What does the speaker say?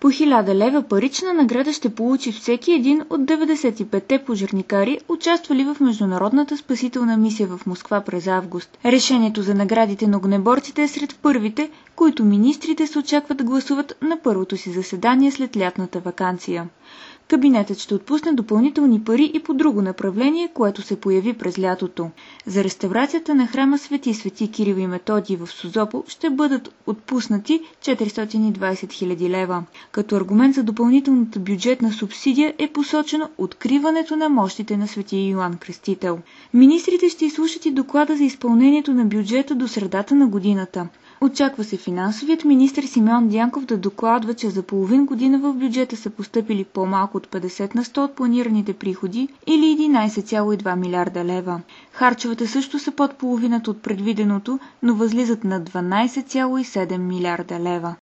По 1000 лева парична награда ще получи всеки един от 95-те пожарникари, участвали в Международната спасителна мисия в Москва през август. Решението за наградите на огнеборците е сред първите, които министрите се очаква да гласуват на първото си заседание след лятната ваканция. Кабинетът ще отпусне допълнителни пари и по друго направление, което се появи през лятото. За реставрацията на храма Свети Кирил и Методий в Созопол ще бъдат отпуснати 420 000 лева. Като аргумент за допълнителната бюджетна субсидия е посочено откриването на мощите на Свети Йоан Кръстител. Министрите ще изслушат и доклада за изпълнението на бюджета до средата на годината. Очаква се финансовият министър Симеон Дянков да докладва, че за половин година в бюджета са постъпили по-малко от 50% от планираните приходи или 11,2 милиарда лева. Харчовете също са под половината от предвиденото, но възлизат на 12,7 милиарда лева.